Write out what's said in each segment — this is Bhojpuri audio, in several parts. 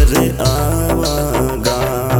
घर आवागा।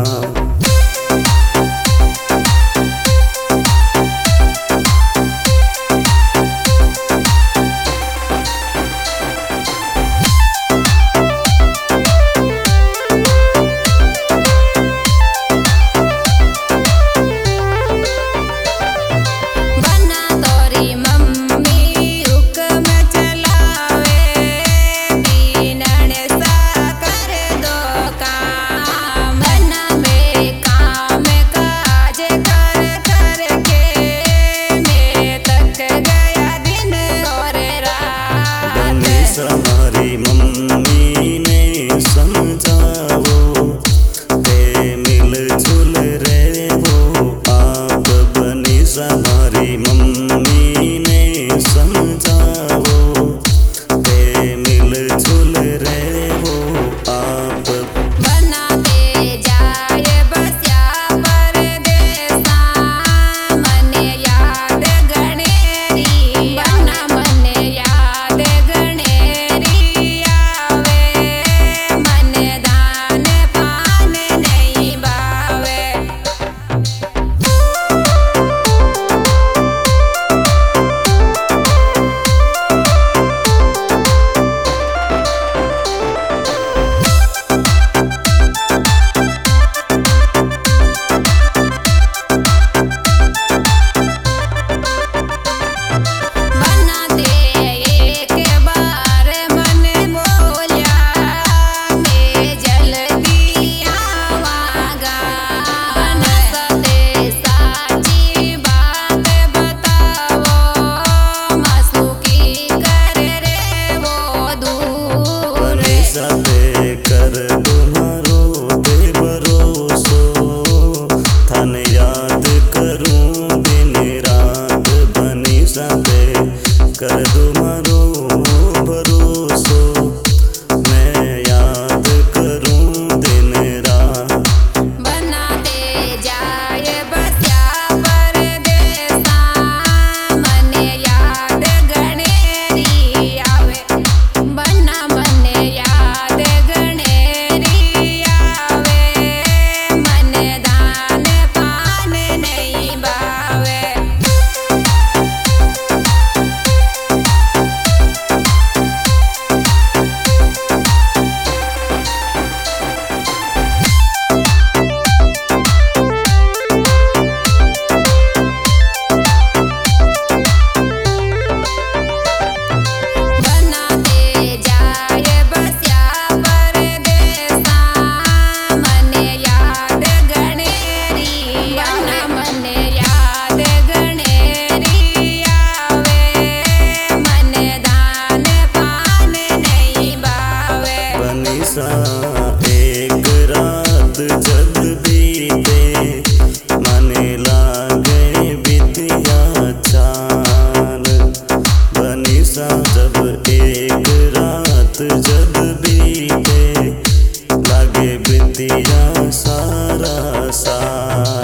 हमारी मम्मी ने समझाओ ते मिलजुल रहे हो आप। बनीसा हमारी मम्मी ने समझाओ ते मिलजुल रहे हो आप। बनाते जाए बस्या परदेसा मने याद गणेरी बना मने याद गणेरी आवे मने दान पान नहीं बावे। कर तुम्हारो दे भरोसो थाने याद करूं दिन रात। बनीसा कर तुम्हारो भरोसो मैं याद करूं दिन रात। बनाते जाए बस्या परदेसा मने याद गणेरी आवे बना मने याद गणेरी आवे मने दान पान नहीं बावे। एक रात जब बीते मने लागे बितिया चान। बनीसा जब एक रात जब बीते लागे बितिया सारा साल।